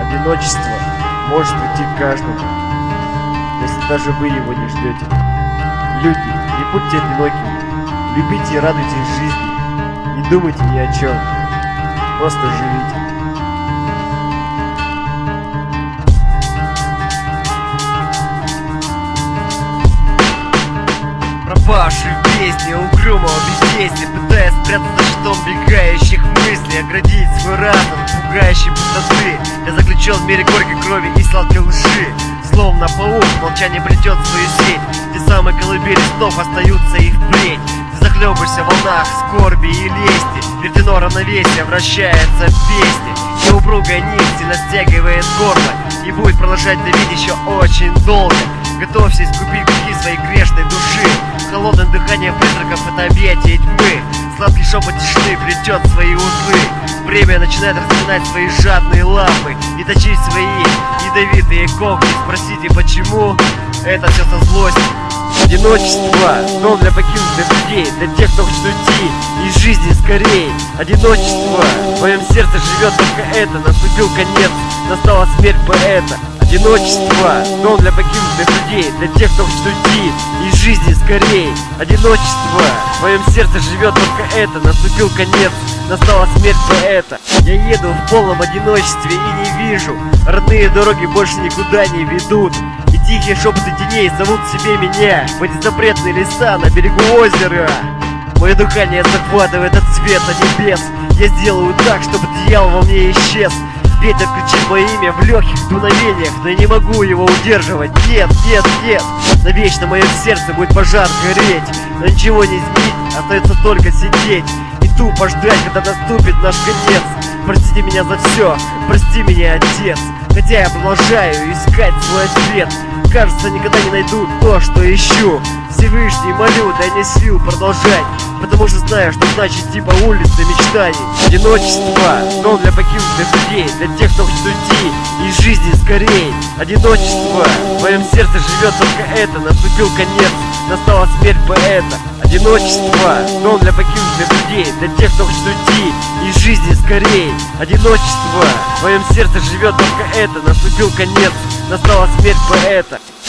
Одиночество может уйти к каждому, если даже вы его не ждете. Люди, не будьте одинокими, любите и радуйтесь жизни, не думайте ни о чем, просто живите. Пропавший в бездне угрюмого бездействия, пытаясь спрятаться за щитом бегающих мыслей, оградить свой разум от пугающей пустоты. Я заключен в мире горькой крови и сладкой лжи. Словно паук, молчание плетет свою сеть. Те самые колыбели снов остаются и впредь. Ты захлебываешься в волнах скорби и лести. Веретено равновесия вращается в песне. Неупругая нить сильно стягивает горло и будет продолжать давить еще очень долго. Готовься искупить грехи своей грешной души. Холодное дыхание призраков — это объятие тьмы. Сладкий шепот тишины плетет свои узлы. Время начинает распинать свои жадные лапы и точить свои ядовитые когти. Спросите, почему? Это все со злостью. Одиночество — дом для покинутых людей, для тех, кто хочет уйти из жизни скорей. Одиночество — в твоем сердце живет только это. Наступил конец, настала смерть поэта. Одиночество — дом для покинутых людей, для тех, кто хочет уйти из жизни скорей. Одиночество — в твоем сердце живет только это. Наступил конец, настала смерть поэта. Я еду в полном одиночестве и не вижу, родные дороги больше никуда не ведут. И тихие шепоты теней зовут себе меня в эти запретные леса на берегу озера. Мое дыхание захватывает от света небес. Я сделаю так, чтобы дьявол во мне исчез. Ветер кричит мое имя в легких дуновениях, но я не могу его удерживать. Нет, нет, нет. Навечно в моем сердце будет пожар гореть, но ничего не изменить, остается только сидеть и тупо ждать, когда наступит наш конец. Простите меня за все, прости меня, Отец. Хотя я продолжаю искать свой ответ. Кажется, никогда не найду то, что ищу. Всевышний молю, дай мне сил продолжать, потому что знаю, что значит идти по улице мечтаний. Одиночество — дом для покинутых людей, для тех, кто хочет уйти из жизни скорей. Одиночество — в твоем сердце живет только это. Наступил конец, настала смерть поэта. Одиночество — дом для покинутых людей, для тех, кто хочет уйти из жизни скорей. Одиночество — в твоем сердце живет только это. Наступил конец, настала смерть поэта.